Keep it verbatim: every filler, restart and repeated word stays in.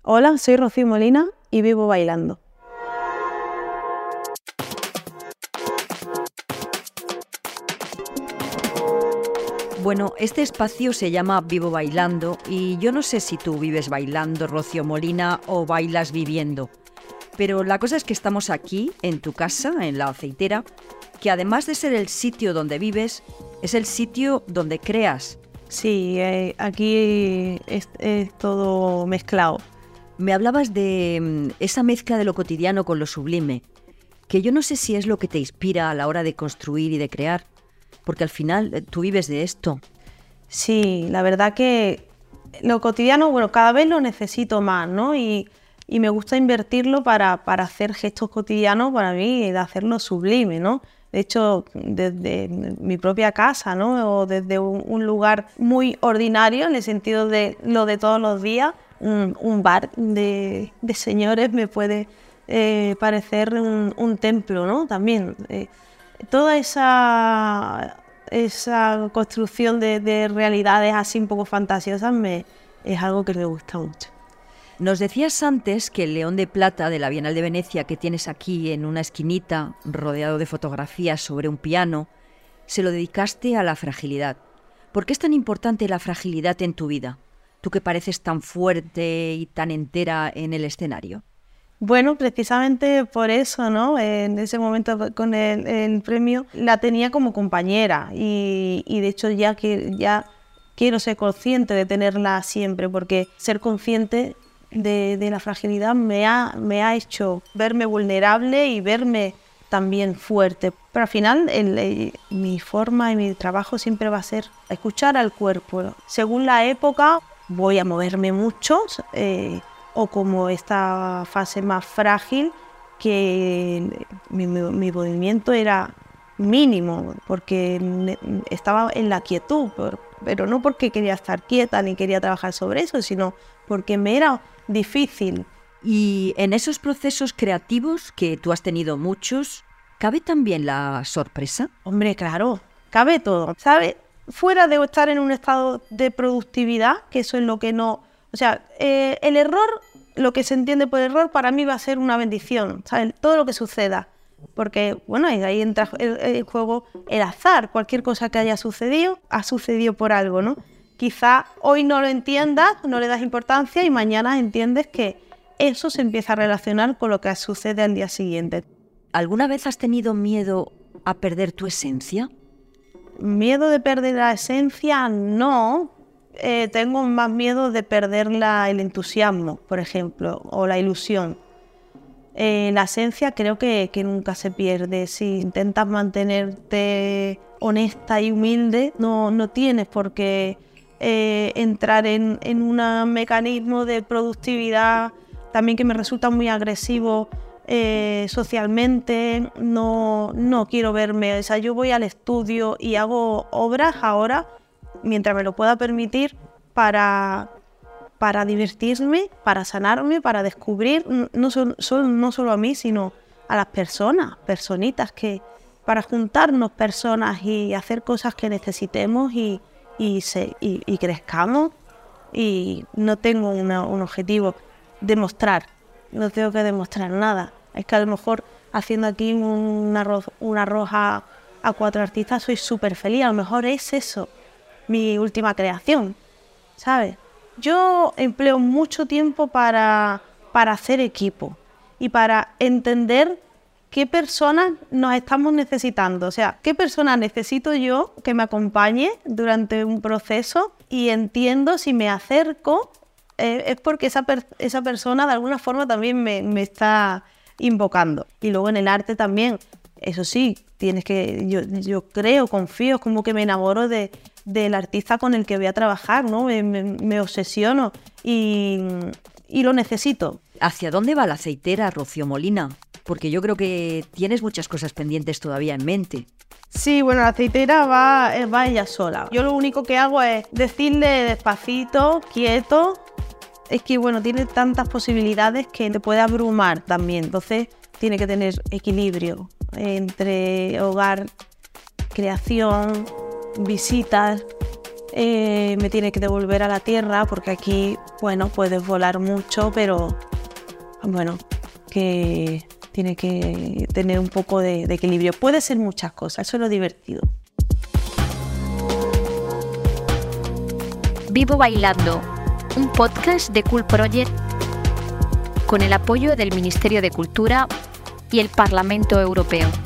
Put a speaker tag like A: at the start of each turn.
A: Hola, soy Rocío Molina y vivo bailando.
B: Bueno, este espacio se llama Vivo Bailando y yo no sé si tú vives bailando, Rocío Molina, o bailas viviendo. Pero la cosa es que estamos aquí, en tu casa, en La Aceitera, que además de ser el sitio donde vives, es el sitio donde creas.
A: Sí, eh, aquí es, es todo mezclado.
B: Me hablabas de mm, esa mezcla de lo cotidiano con lo sublime, que yo no sé si es lo que te inspira a la hora de construir y de crear, porque al final eh, tú vives de esto.
A: Sí, la verdad que lo cotidiano, bueno, cada vez lo necesito más, ¿no? Y, y me gusta invertirlo para, para hacer gestos cotidianos para mí, de hacerlo sublime, ¿no? De hecho, desde mi propia casa, ¿no? O desde un, un lugar muy ordinario, en el sentido de lo de todos los días, un, un bar de, de señores me puede eh, parecer un, un templo, ¿no? También eh, toda esa, esa construcción de, de realidades así un poco fantasiosas me, es algo que me gusta mucho.
B: Nos decías antes que el León de Plata de la Bienal de Venecia que tienes aquí en una esquinita, rodeado de fotografías sobre un piano, se lo dedicaste a la fragilidad. ¿Por qué es tan importante la fragilidad en tu vida? Tú que pareces tan fuerte y tan entera en el escenario.
A: Bueno, precisamente por eso, ¿no? En ese momento con el, el premio la tenía como compañera y, y de hecho ya, que, ya quiero ser consciente de tenerla siempre, porque ser consciente de, de la fragilidad me ha, me ha hecho verme vulnerable y verme también fuerte. Pero al final el, el, mi forma y mi trabajo siempre va a ser escuchar al cuerpo. Según la época voy a moverme mucho, eh, o como esta fase más frágil, que mi, mi, mi movimiento era mínimo, porque estaba en la quietud, pero, pero no porque quería estar quieta ni quería trabajar sobre eso, sino porque me era difícil.
B: Y en esos procesos creativos, que tú has tenido muchos, ¿cabe también la sorpresa?
A: Hombre, claro, cabe todo, ¿sabes? Fuera de estar en un estado de productividad, que eso es lo que no... O sea, eh, el error, lo que se entiende por error, para mí va a ser una bendición, ¿sabes? Todo lo que suceda. Porque, bueno, ahí entra el, el juego el azar. Cualquier cosa que haya sucedido, ha sucedido por algo, ¿no? Quizá hoy no lo entiendas, no le das importancia y mañana entiendes que eso se empieza a relacionar con lo que sucede al día siguiente.
B: ¿Alguna vez has tenido miedo a perder tu esencia?
A: Miedo de perder la esencia, no. Eh, tengo más miedo de perder la, el entusiasmo, por ejemplo, o la ilusión. Eh, la esencia creo que, que nunca se pierde. Si intentas mantenerte honesta y humilde, no, no tienes por qué eh, entrar en, en un mecanismo de productividad también que me resulta muy agresivo eh, socialmente. No, no quiero verme, o sea, yo voy al estudio y hago obras ahora, mientras me lo pueda permitir, para, para divertirme, para sanarme, para descubrir, no, son, son, no solo a mí, sino a las personas, personitas, que para juntarnos personas y hacer cosas que necesitemos y, y, se, y, y crezcamos. Y no tengo una, un objetivo, demostrar, no tengo que demostrar nada. Es que a lo mejor haciendo aquí un arroz, un arroz a, a cuatro artistas soy súper feliz, a lo mejor es eso mi última creación, ¿sabes? Yo empleo mucho tiempo para, para hacer equipo y para entender qué personas nos estamos necesitando. O sea, qué personas necesito yo que me acompañe durante un proceso, y entiendo si me acerco eh, es porque esa, per esa persona de alguna forma también me, me está invocando. Y luego en el arte también, eso sí, tienes que, yo, yo creo, confío, como que me enamoro de, del artista con el que voy a trabajar, ¿no? Me, me, me obsesiono y, y lo necesito.
B: ¿Hacia dónde va La Aceitera, Rocío Molina? Porque yo creo que tienes muchas cosas pendientes todavía en mente.
A: Sí, bueno, La Aceitera va, va ella sola. Yo lo único que hago es decirle despacito, quieto. Es que, bueno, tiene tantas posibilidades que te puede abrumar también. Entonces, tiene que tener equilibrio entre hogar, creación, visitas. eh, me tiene que devolver a la tierra, porque aquí, bueno, puedes volar mucho, pero bueno, que tiene que tener un poco de, de equilibrio. Puede ser muchas cosas, eso es lo divertido.
C: Vivo Bailando, un podcast de Cool Project con el apoyo del Ministerio de Cultura y el Parlamento Europeo.